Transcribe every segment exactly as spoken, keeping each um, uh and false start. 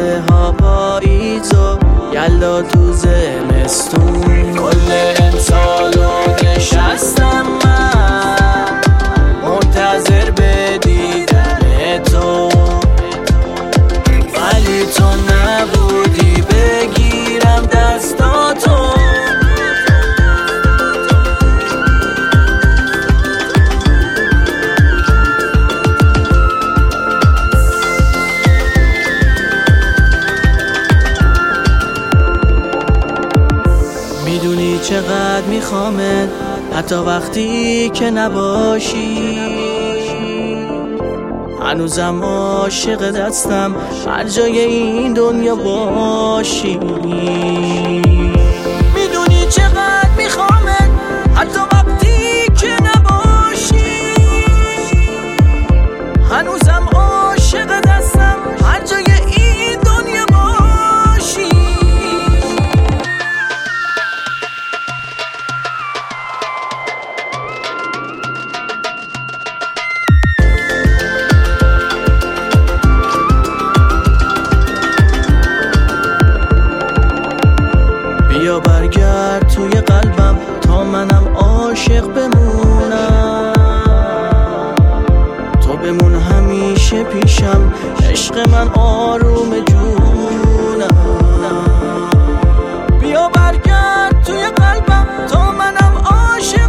هفته ها پاییز و یلدا تو زمستون. کل امسالو نشستم من منتظر به دیدن تو، ولی تو نبودی بگیرم دستاتو. میدونی چقدر میخوامت حتی وقتی که نباشی، هنوزم عاشق دستم هر جای این دنیا باشی. میدونی چقدر میخوامت حتی وقتی که نباشی، هنوزم عاشق دستم هر جای این دنیا باشی. بیا برگرد توی قلبم تا منم عاشق بمونم، تو بمون همیشه پیشم عشق من آروم جونم. بیا برگرد توی قلبم تا منم عاشق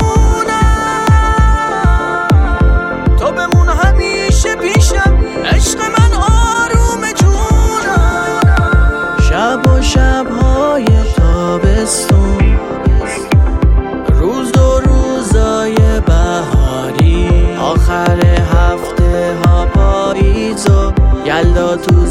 بمونم، تو بمون همیشه پیشم عشق من آروم جونم. شب و شب‌های تابستون، روز و روزای بهاری، آخر هفته ها پاییز و یلدا تو